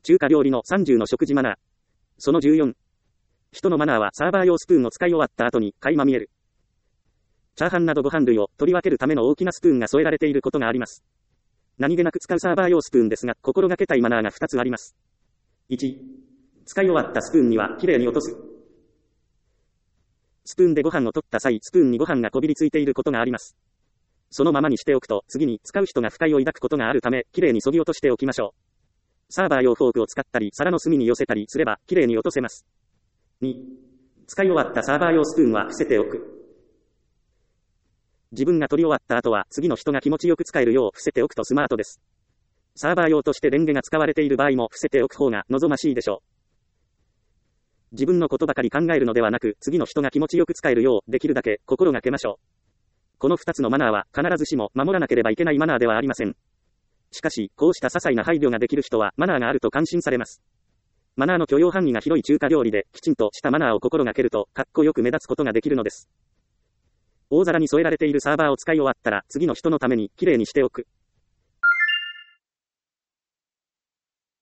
中華料理の30の食事マナー。その14。人のマナーはサーバー用スプーンを使い終わった後に垣間見える。チャーハンなどご飯類を取り分けるための大きなスプーンが添えられていることがあります。何気なく使うサーバー用スプーンですが、心がけたいマナーが2つあります。1、使い終わったスプーンにはきれいに落とす。スプーンでご飯を取った際、スプーンにご飯がこびりついていることがあります。そのままにしておくと、次に使う人が不快を抱くことがあるため、きれいに削ぎ落としておきましょう。サーバー用フォークを使ったり、皿の隅に寄せたりすれば、きれいに落とせます。2、使い終わったサーバー用スプーンは伏せておく。自分が取り終わった後は、次の人が気持ちよく使えるよう伏せておくとスマートです。サーバー用としてレンゲが使われている場合も伏せておく方が望ましいでしょう。自分のことばかり考えるのではなく、次の人が気持ちよく使えるよう、できるだけ心がけましょう。この2つのマナーは必ずしも守らなければいけないマナーではありません。しかし、こうした些細な配慮ができる人はマナーがあると感心されます。マナーの許容範囲が広い中華料理で、きちんとしたマナーを心がけると、かっこよく目立つことができるのです。大皿に添えられているサーバーを使い終わったら、次の人のためにきれいにしておく。